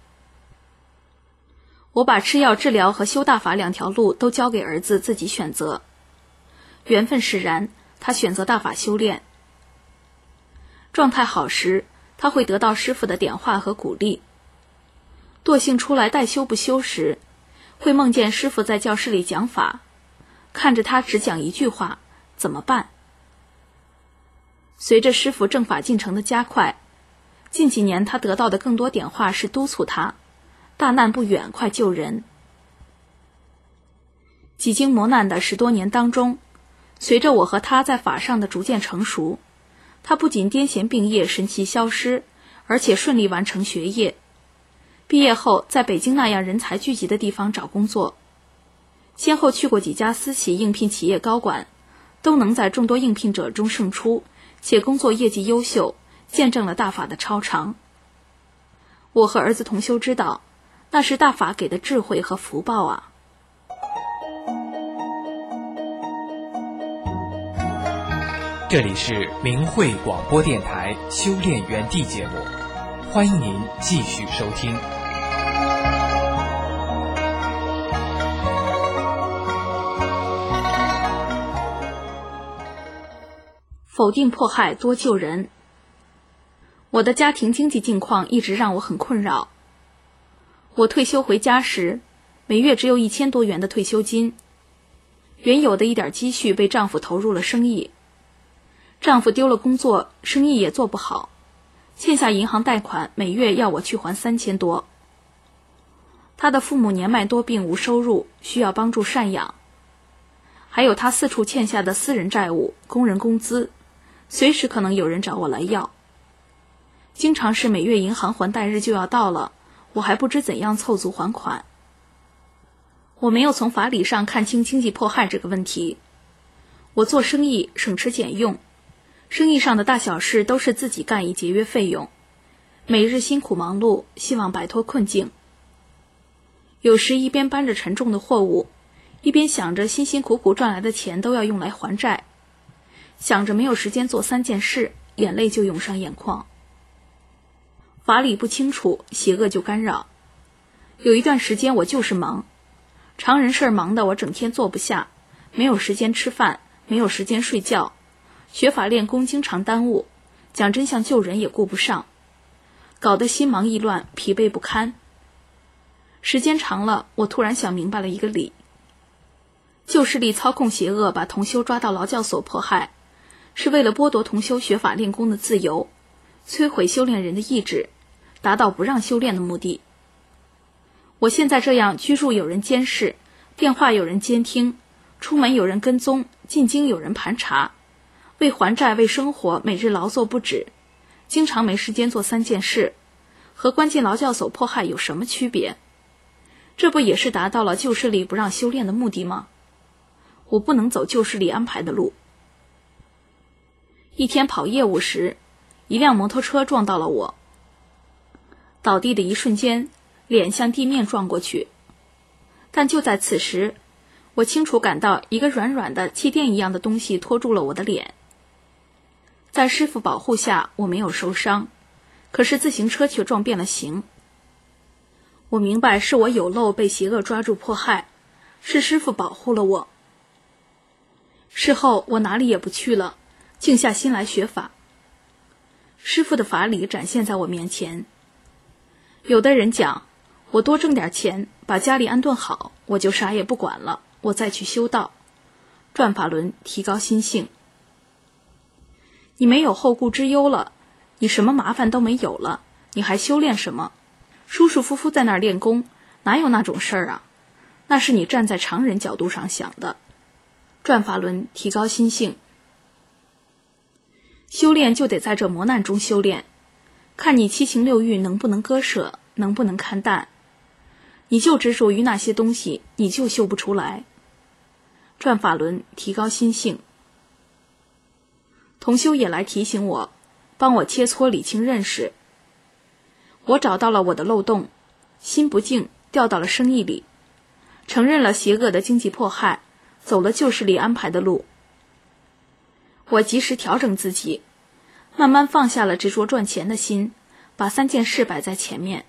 我把吃药治疗和修大法2条路都交给儿子自己选择。缘分使然，他选择大法修炼。状态好时，他会得到师父的点化和鼓励。惰性出来待修不修时，会梦见师父在教室里讲法，看着他只讲一句话，怎么办？随着师父正法进程的加快，近几年他得到的更多点化是督促他，大难不远，快救人。几经磨难的10多年当中，随着我和他在法上的逐渐成熟，他不仅癫痫病业神奇消失，而且顺利完成学业。毕业后在北京那样人才聚集的地方找工作，先后去过几家私企应聘企业高管，都能在众多应聘者中胜出，且工作业绩优秀，见证了大法的超常。我和儿子同修知道，那是大法给的智慧和福报啊。 这里是明慧广播电台修炼园地节目，欢迎您继续收听。 否定迫害，多救人。我的家庭经济境况一直让我很困扰。我退休回家时，每月只有1000多元的退休金，原有的一点积蓄被丈夫投入了生意。丈夫丢了工作，生意也做不好，欠下银行贷款，每月要我去还3000多。他的父母年迈多病无收入，需要帮助赡养。还有他四处欠下的私人债务、工人工资，随时可能有人找我来要。经常是每月银行还贷日就要到了，我还不知怎样凑足还款。我没有从法理上看清经济迫害这个问题。我做生意省吃俭用，生意上的大小事都是自己干以节约费用，每日辛苦忙碌，希望摆脱困境。有时一边搬着沉重的货物，一边想着辛辛苦苦赚来的钱都要用来还债，想着没有时间做3件事，眼泪就涌上眼眶。法理不清楚，邪恶就干扰。有一段时间我就是忙，常人事忙得我整天坐不下，没有时间吃饭，没有时间睡觉，学法练功经常耽误，讲真相救人也顾不上，搞得心忙意乱，疲惫不堪。时间长了，我突然想明白了一个理。旧势力操控邪恶，把同修抓到劳教所迫害，是为了剥夺同修学法练功的自由，摧毁修炼人的意志，达到不让修炼的目的。我现在这样居住有人监视，电话有人监听，出门有人跟踪，进京有人盘查，为还债为生活每日劳作不止，经常没时间做3件事，和关进劳教所迫害有什么区别？这不也是达到了旧势力不让修炼的目的吗？我不能走旧势力安排的路。一天跑业务时，一辆摩托车撞到了我，倒地的一瞬间，脸向地面撞过去。但就在此时，我清楚感到一个软软的气垫一样的东西托住了我的脸， 在师父保护下，我没有受伤，可是自行车却撞变了形。我明白是我有漏被邪恶抓住迫害，是师父保护了我。事后我哪里也不去了，静下心来学法。师父的法理展现在我面前。有的人讲，我多挣点钱，把家里安顿好，我就啥也不管了，我再去修道，转法轮，提高心性。你没有后顾之忧了，你什么麻烦都没有了，你还修炼什么？舒舒服服在那儿练功，哪有那种事儿啊？那是你站在常人角度上想的。转法轮，提高心性。修炼就得在这磨难中修炼，看你七情六欲能不能割舍，能不能看淡。你就执着于那些东西，你就修不出来。转法轮，提高心性。同修也来提醒我，帮我切磋理清认识。我找到了我的漏洞，心不静，掉到了生意里，承认了邪恶的经济迫害，走了旧势力安排的路。我及时调整自己，慢慢放下了执着赚钱的心，把3件事摆在前面。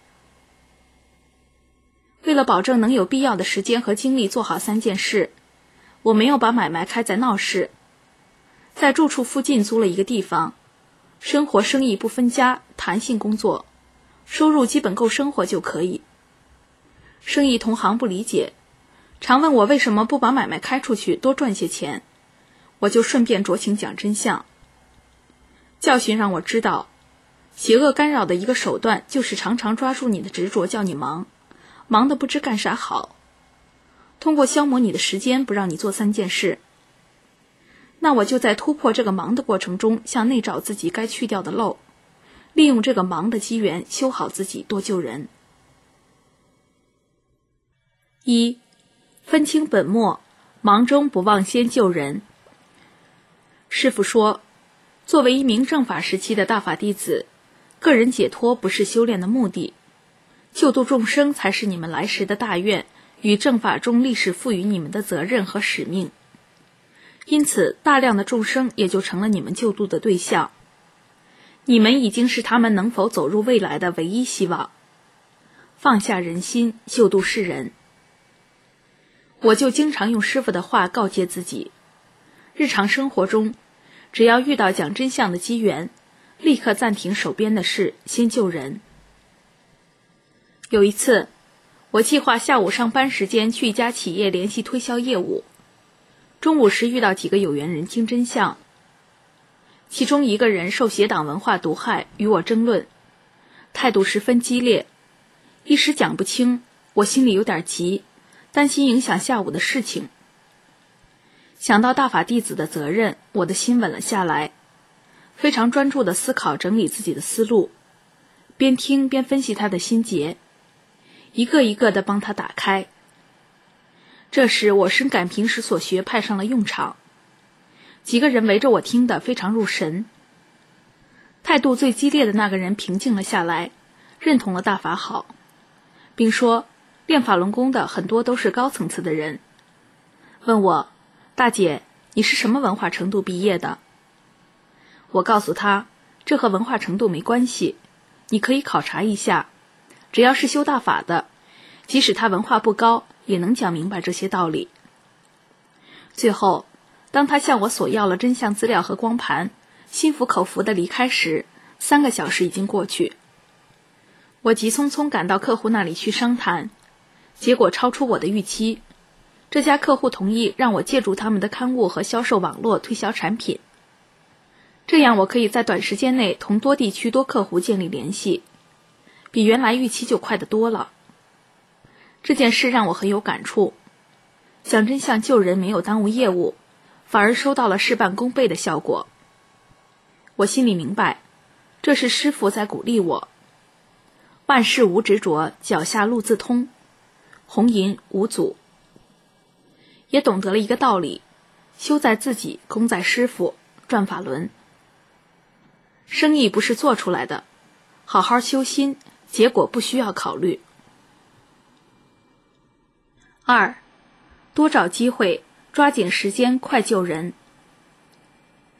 为了保证能有必要的时间和精力做好3件事，我没有把买卖开在闹市，在住处附近租了一个地方，生活生意不分家，弹性工作，收入基本够生活就可以。生意同行不理解，常问我为什么不把买卖开出去，多赚些钱，我就顺便酌情讲真相。教训让我知道，邪恶干扰的一个手段就是常常抓住你的执着，叫你忙，忙得不知干啥好，通过消磨你的时间，不让你做3件事。那我就在突破这个忙的过程中，向内找自己该去掉的漏，利用这个忙的机缘修好自己，多救人。1. 分清本末，忙中不忘先救人。师父说，作为一名正法时期的大法弟子，个人解脱不是修炼的目的，救度众生才是你们来时的大愿与正法中历史赋予你们的责任和使命。因此，大量的众生也就成了你们救度的对象。你们已经是他们能否走入未来的唯一希望。放下人心，救度世人。我就经常用师父的话告诫自己，日常生活中，只要遇到讲真相的机缘，立刻暂停手边的事，先救人。有一次，我计划下午上班时间去一家企业联系推销业务，中午时遇到几个有缘人经真相，其中一个人受邪党文化毒害，与我争论，态度十分激烈，一时讲不清，我心里有点急，担心影响下午的事情。想到大法弟子的责任，我的心稳了下来，非常专注地思考整理自己的思路，边听边分析他的心结，一个一个地帮他打开。这时我深感平时所学派上了用场，几个人围着我听得非常入神。态度最激烈的那个人平静了下来，认同了大法好，并说练法轮功的很多都是高层次的人，问我，大姐，你是什么文化程度毕业的？我告诉他，这和文化程度没关系，你可以考察一下，只要是修大法的，即使他文化不高，也能讲明白这些道理。最后，当他向我索要了真相资料和光盘，心服口服地离开时，3个小时已经过去。我急匆匆赶到客户那里去商谈，结果超出我的预期。这家客户同意让我借助他们的刊物和销售网络推销产品，这样我可以在短时间内同多地区多客户建立联系，比原来预期就快得多了。这件事让我很有感触，讲真相救人没有耽误业务，反而收到了事半功倍的效果。我心里明白，这是师父在鼓励我。万事无执着，脚下路自通，红银无阻。也懂得了一个道理，修在自己，功在师父，转法轮。生意不是做出来的，好好修心，结果不需要考虑。2. 多找机会，抓紧时间，快救人。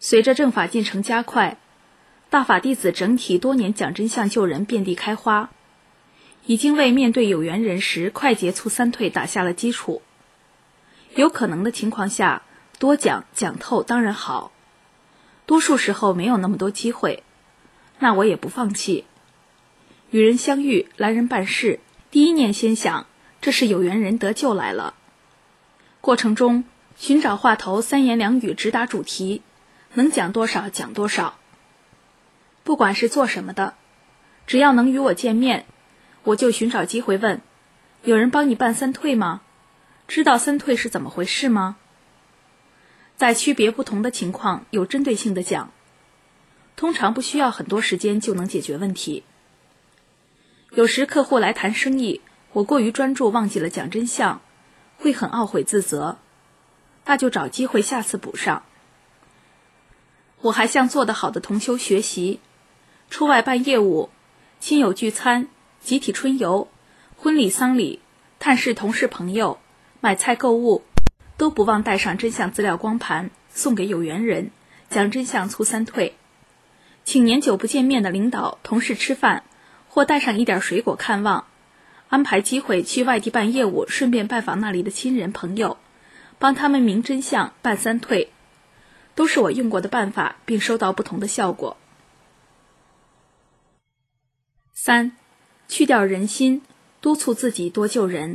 随着正法进程加快，大法弟子整体多年讲真相救人遍地开花，已经为面对有缘人时快捷促三退打下了基础。有可能的情况下，多讲讲透当然好，多数时候没有那么多机会，那我也不放弃。与人相遇，来人办事，第一念先想，这是有缘人得救来了。过程中寻找话头，三言两语直达主题，能讲多少讲多少。不管是做什么的，只要能与我见面，我就寻找机会问，有人帮你办三退吗？知道三退是怎么回事吗？在区别不同的情况，有针对性的讲，通常不需要很多时间就能解决问题。有时客户来谈生意，我过于专注忘记了讲真相，会很懊悔自责，那就找机会下次补上。我还向做得好的同修学习，出外办业务，亲友聚餐、集体春游、婚礼丧礼、探视同事朋友、买菜购物，都不忘带上真相资料光盘送给有缘人，讲真相促三退。请年久不见面的领导同事吃饭，或带上一点水果看望，安排机会去外地办业务，顺便拜访那里的亲人朋友，帮他们明真相办三退，都是我用过的办法，并收到不同的效果。3. 去掉人心，督促自己多救人。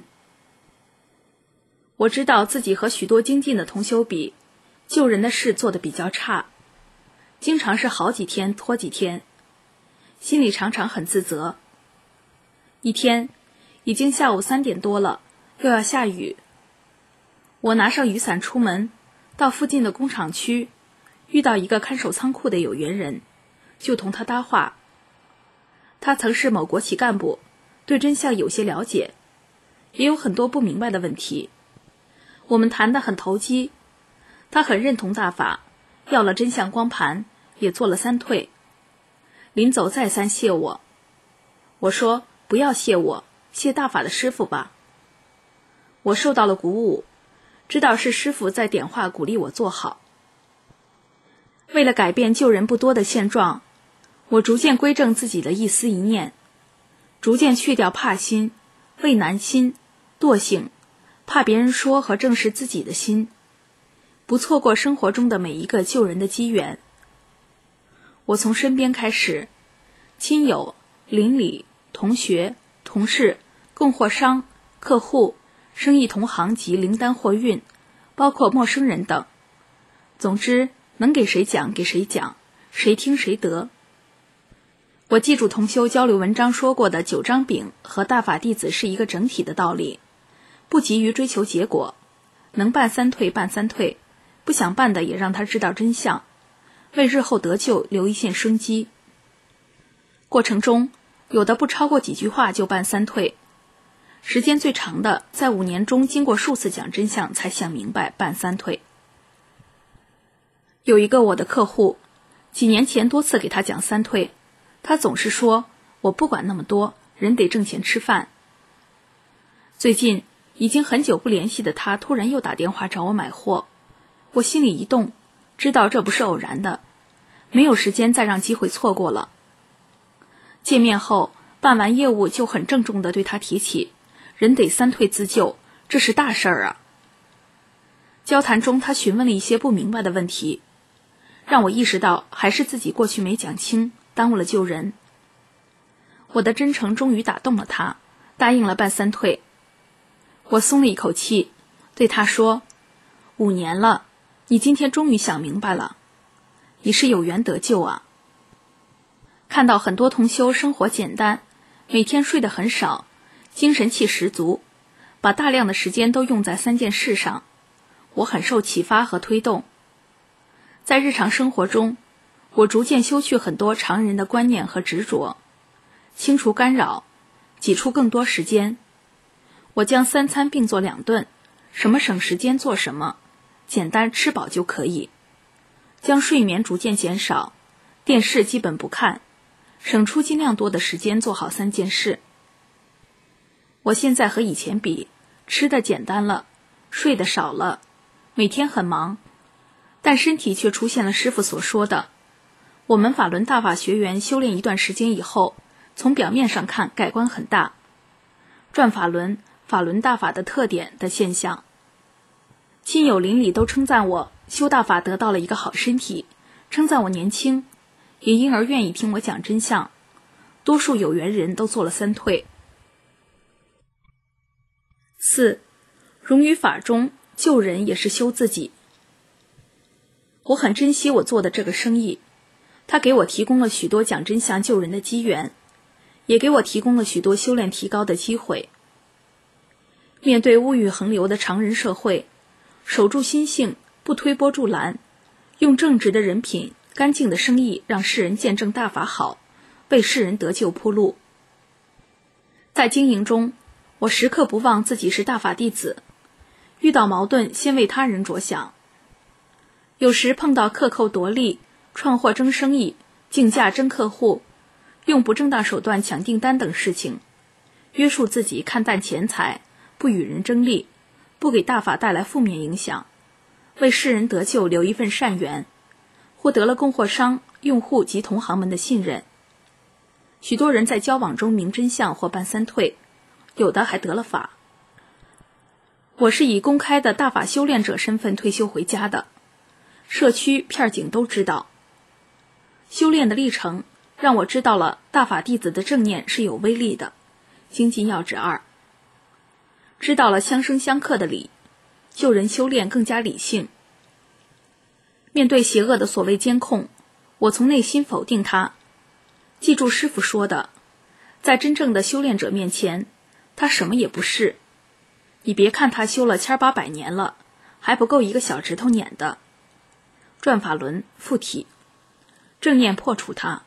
我知道自己和许多精进的同修比，救人的事做得比较差，经常是好几天拖几天，心里常常很自责。一天已经下午3点多了，又要下雨，我拿上雨伞出门，到附近的工厂区，遇到一个看守仓库的有缘人，就同他搭话。他曾是某国企干部，对真相有些了解，也有很多不明白的问题。我们谈得很投机，他很认同大法，要了真相光盘，也做了三退。临走再三谢我，我说不要谢我，谢大法的师父吧。我受到了鼓舞，知道是师父在点化鼓励我做好。为了改变救人不多的现状，我逐渐归正自己的一思一念，逐渐去掉怕心、畏难心、惰性、怕别人说和正视自己的心，不错过生活中的每一个救人的机缘。我从身边开始，亲友、邻里、同学、同事、供货商、客户、生意同行及灵单货运，包括陌生人等。总之，能给谁讲给谁讲，谁听谁得。我记住同修交流文章说过的9张饼和大法弟子是一个整体的道理，不急于追求结果，能办三退办三退，不想办的也让他知道真相，为日后得救留一线生机。过程中有的不超过几句话就办三退，时间最长的在5年中经过数次讲真相才想明白办三退。有一个我的客户，几年前多次给他讲三退，他总是说我不管那么多，人得挣钱吃饭。最近已经很久不联系的他突然又打电话找我买货，我心里一动，知道这不是偶然的，没有时间再让机会错过了。见面后办完业务就很郑重地对他提起，人得三退自救，这是大事儿啊。交谈中他询问了一些不明白的问题，让我意识到还是自己过去没讲清，耽误了救人。我的真诚终于打动了他，答应了办三退。我松了一口气，对他说：5年了，你今天终于想明白了，你是有缘得救啊。看到很多同修生活简单，每天睡得很少，精神气十足，把大量的时间都用在3件事上，我很受启发和推动。在日常生活中，我逐渐修去很多常人的观念和执着，清除干扰，挤出更多时间。我将3餐并做2顿，什么省时间做什么，简单吃饱就可以。将睡眠逐渐减少，电视基本不看，省出尽量多的时间做好3件事。我现在和以前比，吃的简单了，睡得少了，每天很忙， 但身体却出现了师父所说的，我们法轮大法学员修炼一段时间以后，从表面上看改观很大，转法轮、法轮大法的特点的现象。亲友邻里都称赞我修大法得到了一个好身体，称赞我年轻，也因而愿意听我讲真相。多数有缘人都做了3退。4. 融于法中，救人也是修自己。我很珍惜我做的这个生意，它给我提供了许多讲真相救人的机缘，也给我提供了许多修炼提高的机会。面对物欲横流的常人社会，守住心性，不推波助澜，用正直的人品、干净的生意让世人见证大法好，为世人得救铺路。在经营中，我时刻不忘自己是大法弟子，遇到矛盾先为他人着想。有时碰到克扣夺利、串货争生意、竞价争客户、用不正当手段抢订单等事情，约束自己看淡钱财，不与人争利，不给大法带来负面影响，为世人得救留一份善缘，获得了供货商、用户及同行们的信任。许多人在交往中明真相或办3退，有的还得了法。我是以公开的大法修炼者身份退休回家的，社区片警都知道。修炼的历程让我知道了大法弟子的正念是有威力的。精进要旨2，知道了相生相克的理，救人修炼更加理性。面对邪恶的所谓监控，我从内心否定它。记住师父说的，在真正的修炼者面前，他什么也不是。你别看他修了1800年了，还不够一个小指头捻的。转法轮附体，正念破除它。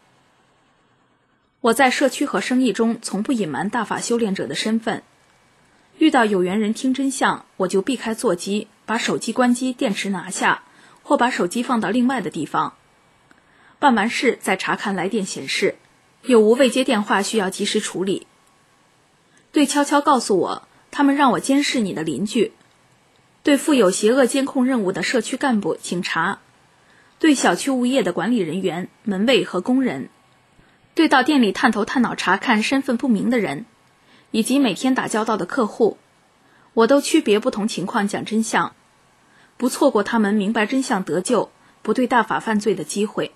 我在社区和生意中从不隐瞒大法修炼者的身份，遇到有缘人听真相，我就避开座机，把手机关机，电池拿下，或把手机放到另外的地方。办完事再查看来电显示，有无未接电话需要及时处理。对悄悄告诉我，他们让我监视你的邻居。对负有邪恶监控任务的社区干部、警察，对小区物业的管理人员、门卫和工人，对到店里探头探脑查看身份不明的人，以及每天打交道的客户，我都区别不同情况讲真相，不错过他们明白真相得救、不对大法犯罪的机会。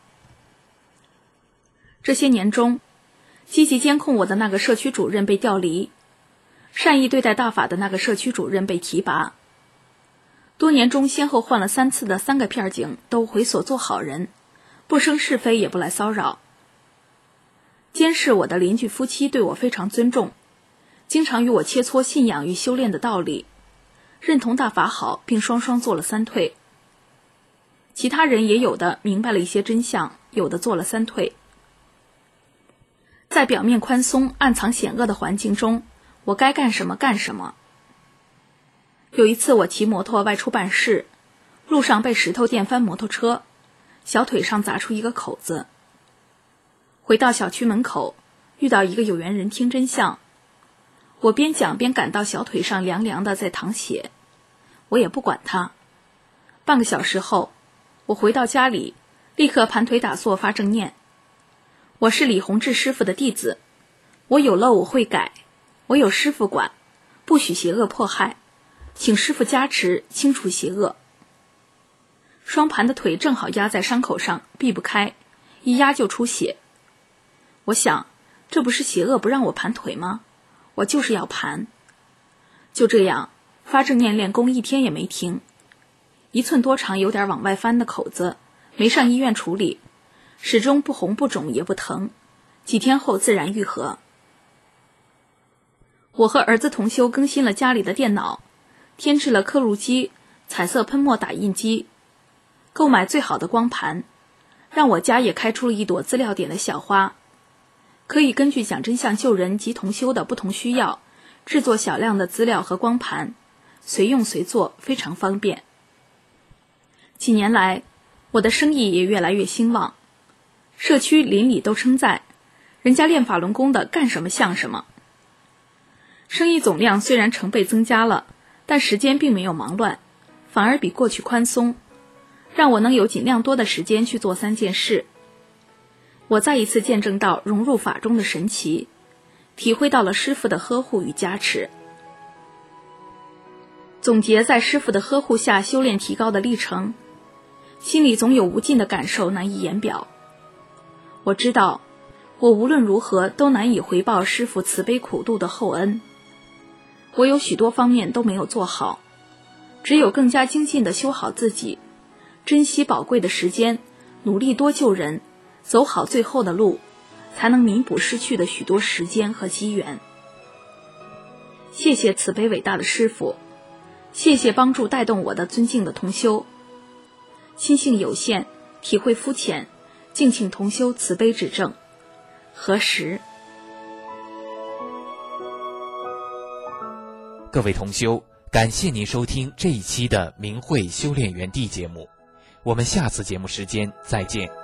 这些年中，积极监控我的那个社区主任被调离，善意对待大法的那个社区主任被提拔。多年中先后换了3次的3个片警都回所做好人，不生是非也不来骚扰。监视我的邻居夫妻对我非常尊重，经常与我切磋信仰与修炼的道理，认同大法好，并双双做了3退。其他人也有的明白了一些真相，有的做了3退。在表面宽松、暗藏险恶的环境中，我该干什么干什么。有一次我骑摩托外出办事，路上被石头电翻摩托车，小腿上砸出一个口子。回到小区门口，遇到一个有缘人听真相，我边讲边感到小腿上凉凉的在淌血，我也不管他。半个小时后，我回到家里，立刻盘腿打坐发正念。我是李洪志师傅的弟子，我有漏我会改，我有师傅管，不许邪恶迫害，请师傅加持清除邪恶。双盘的腿正好压在伤口上，避不开，一压就出血。我想，这不是邪恶不让我盘腿吗？我就是要盘。就这样，发正念练功1天也没停。1寸多长有点往外翻的口子，没上医院处理，始终不红不肿也不疼，几天后自然愈合。我和儿子同修更新了家里的电脑，添置了刻录机、彩色喷墨打印机，购买最好的光盘，让我家也开出了一朵资料点的小花，可以根据讲真相救人及同修的不同需要，制作小量的资料和光盘，随用随做，非常方便。几年来，我的生意也越来越兴旺，社区邻里都称赞，人家练法轮功的干什么像什么。生意总量虽然成倍增加了，但时间并没有忙乱，反而比过去宽松。 让我能有尽量多的时间去做3件事。我再一次见证到融入法中的神奇，体会到了师父的呵护与加持。总结在师父的呵护下修炼提高的历程，心里总有无尽的感受难以言表。我知道，我无论如何都难以回报师父慈悲苦度的厚恩。我有许多方面都没有做好，只有更加精进地修好自己，珍惜宝贵的时间，努力多救人，走好最后的路，才能弥补失去的许多时间和机缘。谢谢慈悲伟大的师父，谢谢帮助带动我的尊敬的同修。心性有限，体会肤浅，敬请同修慈悲指正。何时？ 各位同修，感谢您收听这一期的明慧修炼园地节目，我们下次节目时间再见。